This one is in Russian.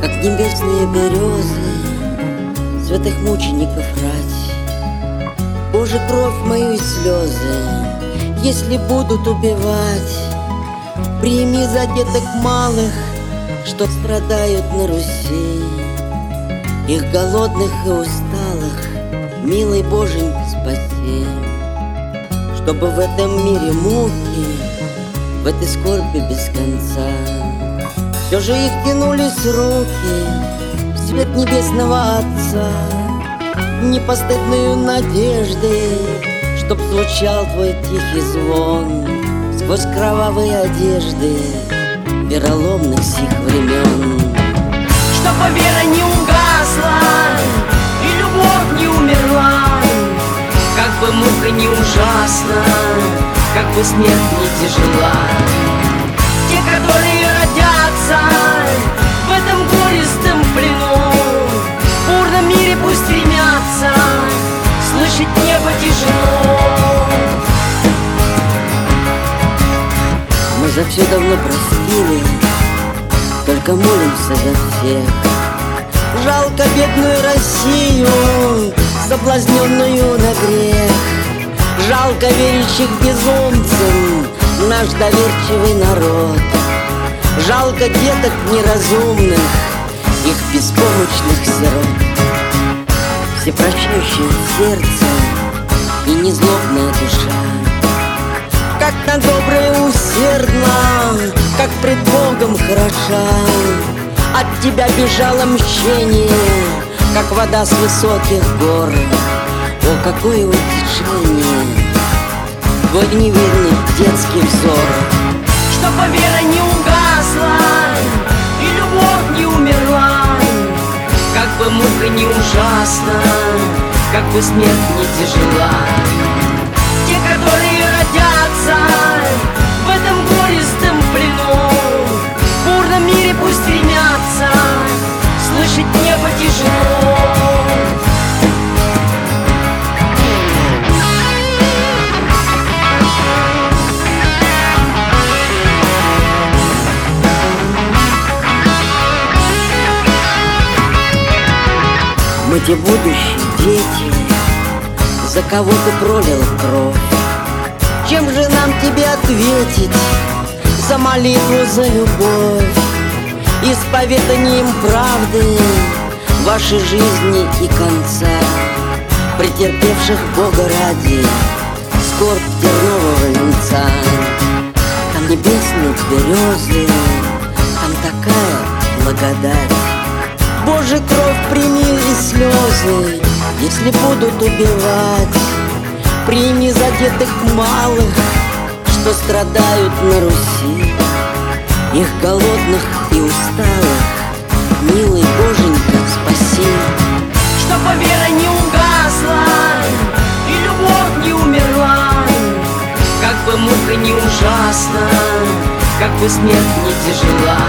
Как небесные березы, святых мучеников рать. Боже, кровь мою и слезы, если будут убивать, прими за деток малых, что страдают на Руси. Их голодных и усталых, милый Боженька, спаси. Чтобы в этом мире муки, в этой скорби без конца, все же их тянулись руки в свет небесного Отца. Непостыдную надежды, чтоб звучал твой тихий звон сквозь кровавые одежды вероломных сих времен. Чтобы вера не угасла и любовь не умерла, как бы мука не ужасна, как бы смерть не тяжела. Те, которые родятся в этом горестом плену, в бурном мире пусть стремятся слышать небо тишину. Мы за все давно простили, только молимся за всех. Жалко бедную Россию, соблазненную на грех. Жалко верящих безумцам, наш доверчивый народ. Жалко деток неразумных, их беспомощных сирот. Всепрощающее сердце и незлобная душа, как на доброе усердно, как пред Богом хороша. От тебя бежало мщение, как вода с высоких гор. О, какое утешение твой неверный детский взор. Чтобы вера не угасла и любовь не умерла, как бы мука не ужасна, как бы смерть не тяжела. Те, которые родятся в этом горестом плену, в бурном мире пусть стремятся слышать небо тишину. Мы те будущие дети, за кого ты пролил кровь. Чем же нам тебе ответить за молитву, за любовь? Исповеданием правды вашей жизни и конца, претерпевших Бога ради скорбь тернового венца. Там небесные березы, там такая благодать. Боже, кровь прими и слезы, если будут убивать. Прими за деток малых, что страдают на Руси. Их голодных и усталых, милый Боженька, спаси. Чтобы вера не угасла и любовь не умерла, как бы мука не ужасна, как бы смерть не тяжела.